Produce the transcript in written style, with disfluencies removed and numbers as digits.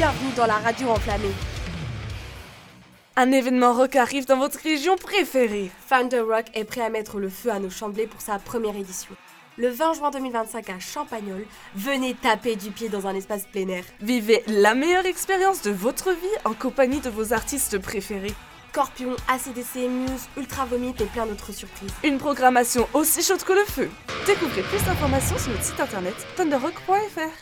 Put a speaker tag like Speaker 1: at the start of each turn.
Speaker 1: bienvenue dans la radio enflammée.
Speaker 2: Un événement rock arrive dans votre région préférée.
Speaker 1: Thunder Rock est prêt à mettre le feu à nos Chamblay pour sa première édition. Le 20 juin 2025 à Champagnole, venez taper du pied dans un espace plein air.
Speaker 2: Vivez la meilleure expérience de votre vie en compagnie de vos artistes préférés.
Speaker 1: Scorpion, AC/DC, Muse, Ultra Vomit et plein d'autres surprises.
Speaker 2: Une programmation aussi chaude que le feu. Découvrez plus d'informations sur notre site internet thunderrock.fr.